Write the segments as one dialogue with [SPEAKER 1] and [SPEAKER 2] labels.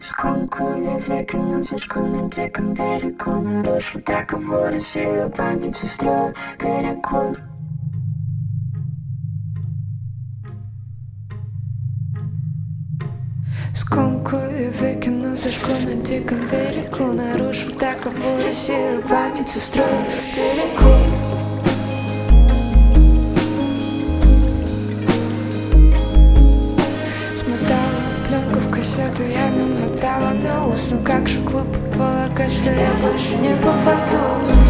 [SPEAKER 1] Скомкую веки, носочку на диком берегу, нарушу договор, силу памяти строю перекур. Скомкую веки, носочку на диком берегу, нарушу договор, силу памяти строю перекур. Я намотала на ус, но как же глупо полагать, что я больше не попадусь.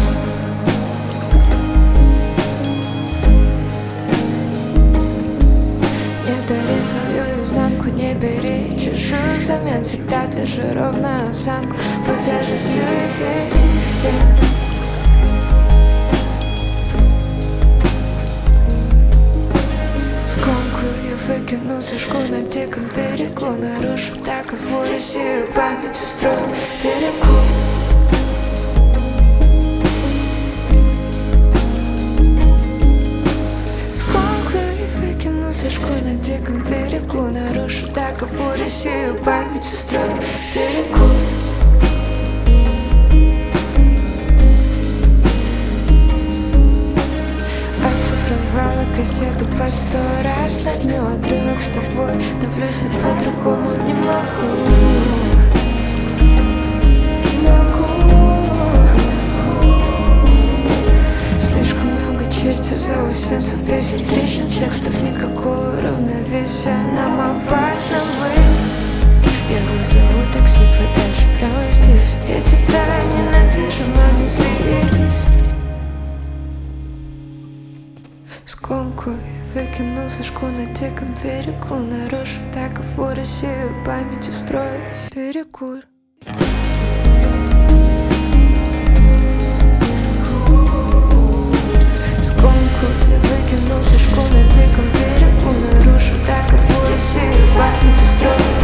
[SPEAKER 1] Не дари свою изнанку, не бери чужую взамен. Всегда держи ровную осанку под тяжестью этих стен. Выкину сашку на диком берегу, нарушу договор, сию память устрою перекур. Скомкаю, выкину сашку на диком берегу, нарушу договор, сию память устрою перекур. Кассету по 100 раз на дню, отрывок с тобой, давлюсь, но по-другому не могу. Слишком много чести заусенцев, бесит трещин, текстов никакого равновесия. Нам опасно быть. Я вызову такси подальше, прямо здесь. Я тебя ненавижу, но не злись. Скомкую, выкину сашку на диком берегу, нарушу договор, сию память устрою перекур. Скомкую, выкину сашку на диком берегу, нарушу договор, сию память устрою